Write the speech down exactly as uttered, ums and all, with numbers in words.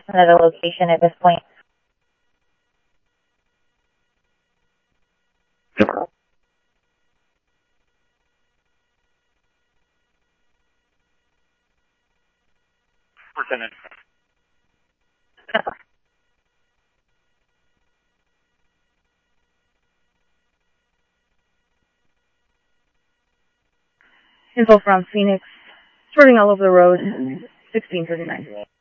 another location at this point. Lieutenant. Info from Phoenix, swerving all over the road, sixteen thirty-nine.